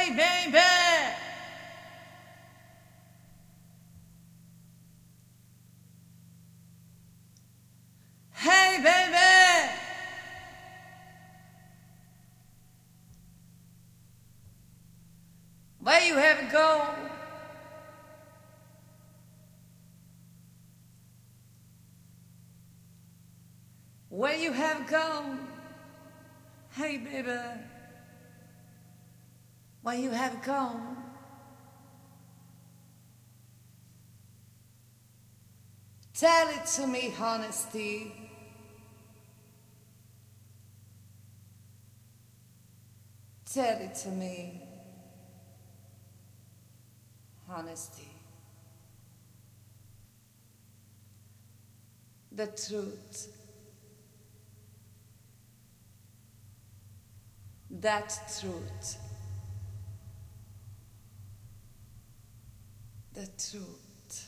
Hey, baby! Hey, baby! Where you have gone? Where you have gone? Hey, baby, where you have gone? Tell it to me, honesty. Tell it to me, honesty. The truth. That truth. The truth.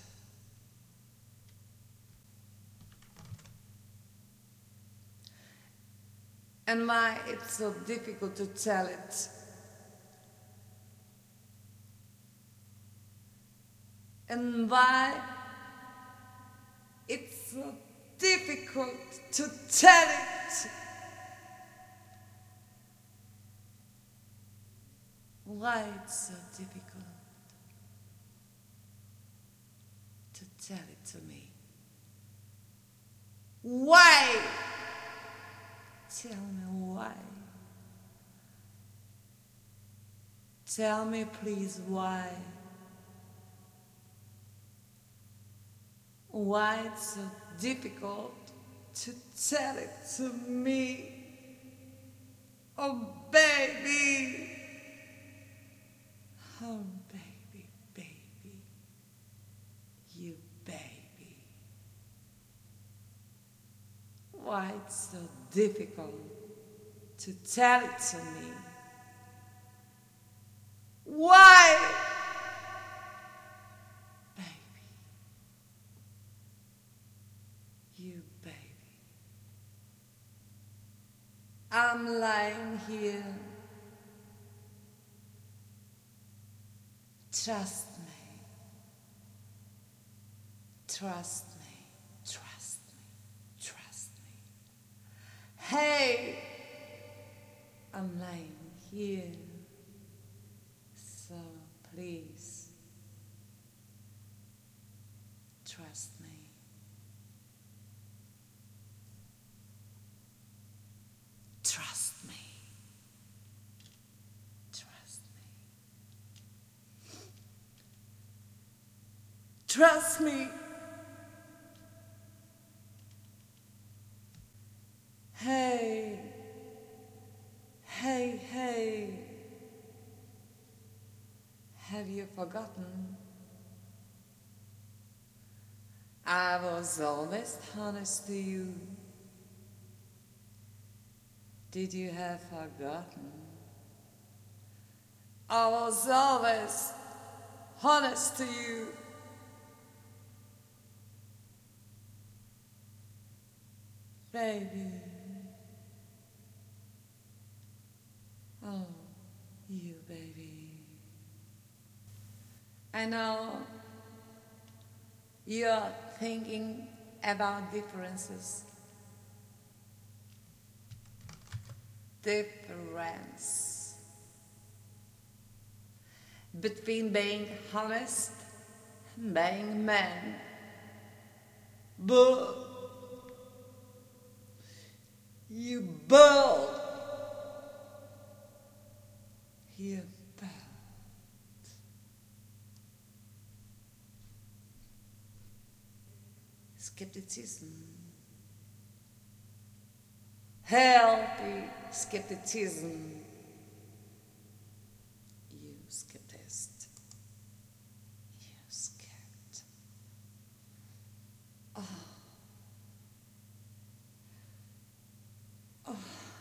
And why it's so difficult to tell it. And why it's so difficult to tell it. Why it's so difficult to tell it to me? Why? Tell me why. Tell me please why. Why it's so difficult to tell it to me? Oh baby. Oh baby, baby. You baby. Why it's so difficult to tell it to me? Why? Baby. You baby. I'm lying here. Trust me. Trust me. Trust me. Trust me. Hey, I'm lying here. So please, trust me. Trust me. Trust me. Trust me. Hey, hey, hey. Have you forgotten? I was always honest to you. Did you have forgotten? I was always honest to you. Baby. Oh, you baby. I know you're thinking about differences. Difference between being honest and being man. But you bold. You bold. Skepticism. Healthy skepticism. You skeptist. You scared. Oh. Oh.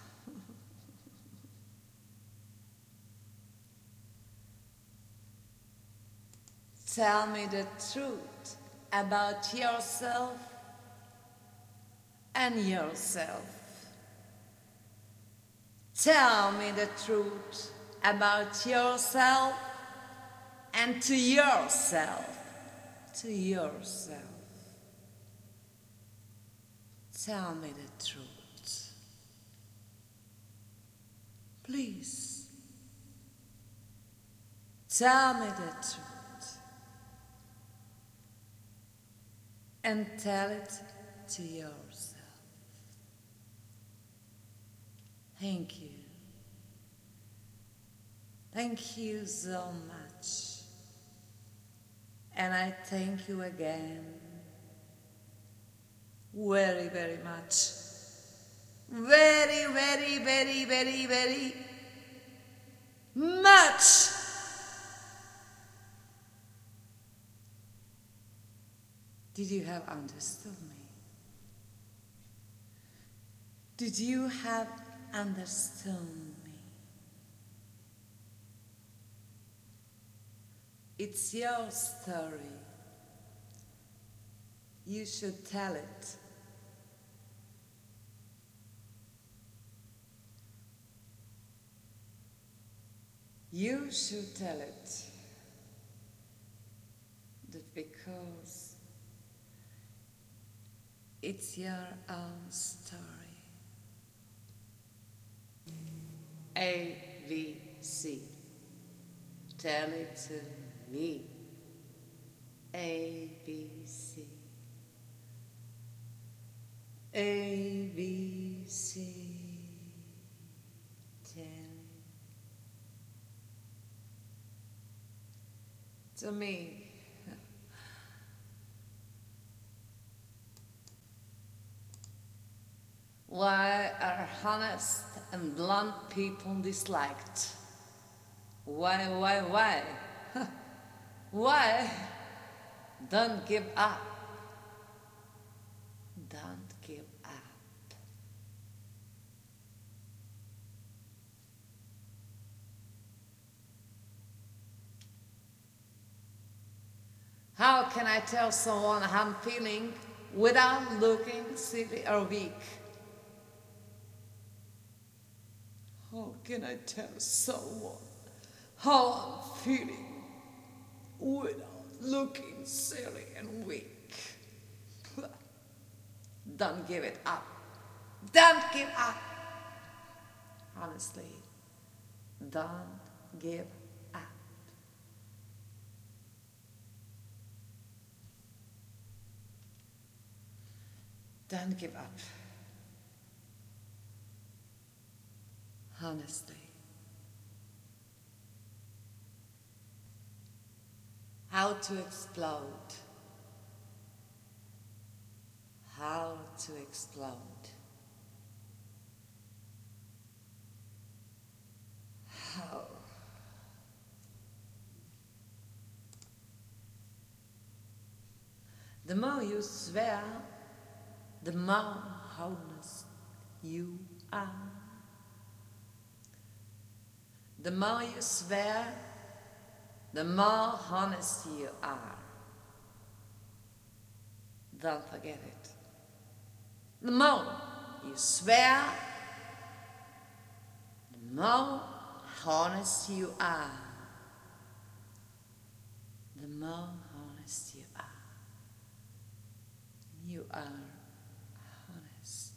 Tell me the truth about yourself and yourself. Tell me the truth about yourself and to yourself. To yourself. Tell me the truth. Please. Tell me the truth. And tell it to yourself. Thank you. Thank you so much. And I thank you again very, very much. Very, very, very, very, very much. Did you have understood me? Did you have understood me? It's your story. You should tell it. You should tell it. That because it's your own story. A, B, C. Tell it to me. A, B, C. A, B, C. Tell it to me. Why are honest and blunt people disliked? Why? Why? Don't give up. Don't give up. How can I tell someone how I'm feeling without looking silly or weak? How can I tell someone how I'm feeling without looking silly and weak? Don't give it up. Don't give up. Honestly, don't give up. Don't give up. Honestly. How to explode. How to explode. How. The more you swear, the more honest you are. The more you swear, the more honest you are. Don't forget it. The more you swear, the more honest you are. The more honest you are. You are honest.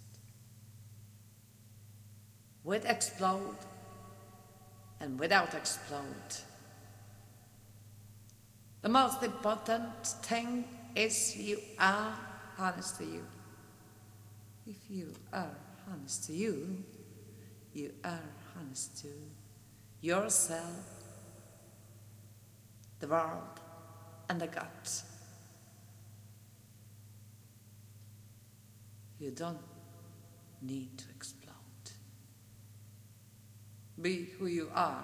With explode and without explode. The most important thing is you are honest to you. If you are honest to you, you are honest to yourself, the world, and the God. You don't need to explode. Be who you are.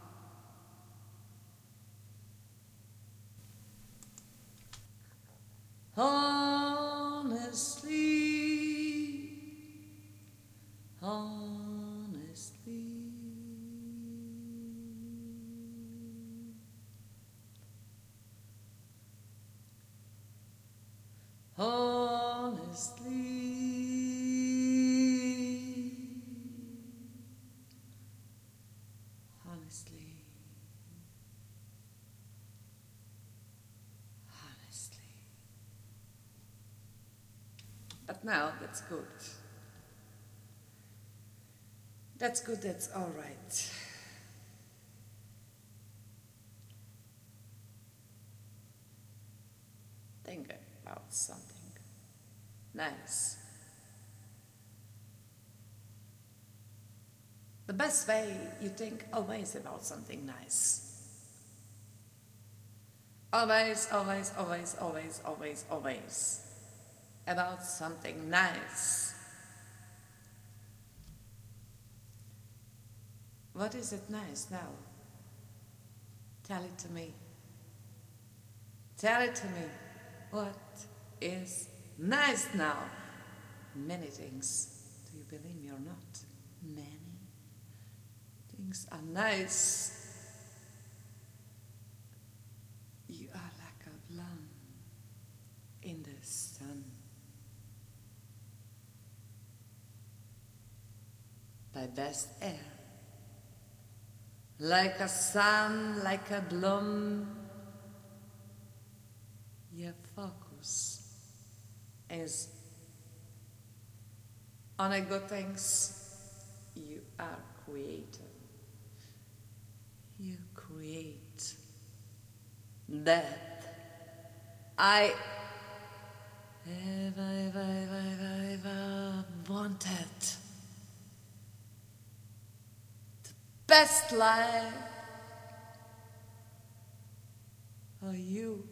Honestly, honestly, honestly, honestly, honestly. But now that's good. That's good, that's all right. Think about something nice. The best way you think always about something nice. Always, always, always, always, always, always about something nice. What is it nice now? Tell it to me. Tell it to me. What is nice now? Many things. Do you believe me or not? Many things are nice. You are like a lamb in the sun. By best air. Like a sun, like a bloom. Your focus is on the good things you are creating. You create that I ever wanted. The best life for you.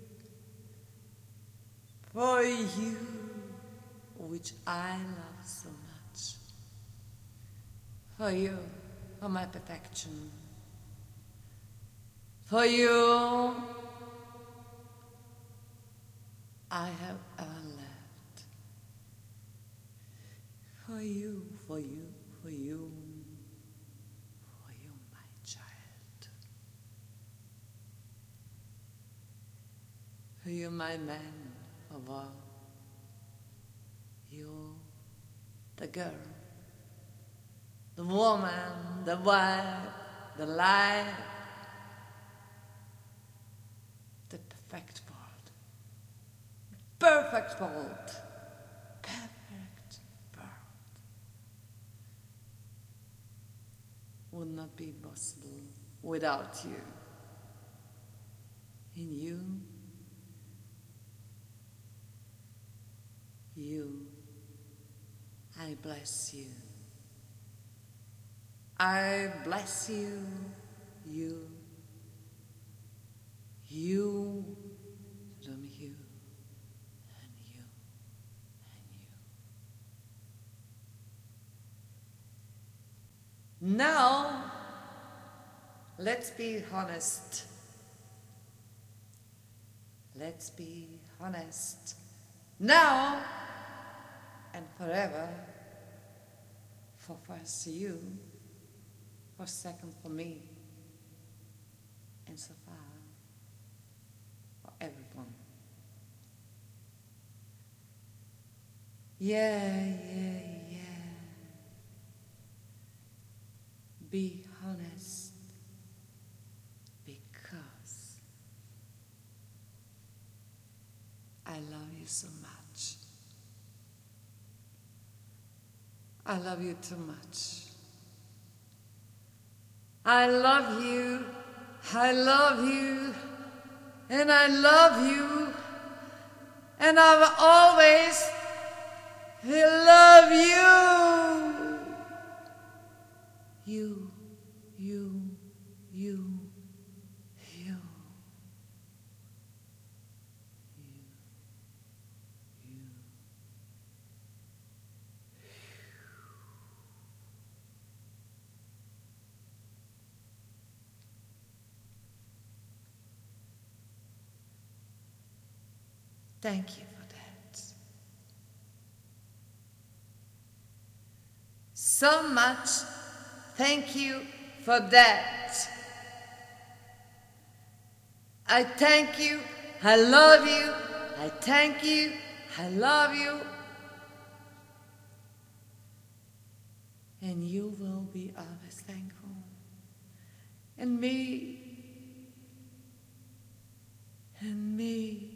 For you, which I love so much. For you, for my perfection. For you, I have ever lived. For you, for you, for you, for you, my child. For you, my man. Of all, you, the girl, the woman, the wife, the life, the perfect world, perfect world, perfect world would not be possible without you. In you, I bless you. I bless you, you, from you, and you, and you. Now, let's be honest. Let's be honest. Now and forever, for first you, for second for me, and so far for everyone. Yeah. Be honest, because I love you so much. I love you too much. I love you, I love you, and I love you, and I will always love you. You. Thank you for that. So much thank you for that. I thank you, I love you, I thank you, I love you. And you will be always thankful. and me, and me,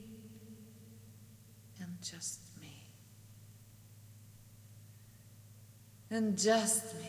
and just me, and just me.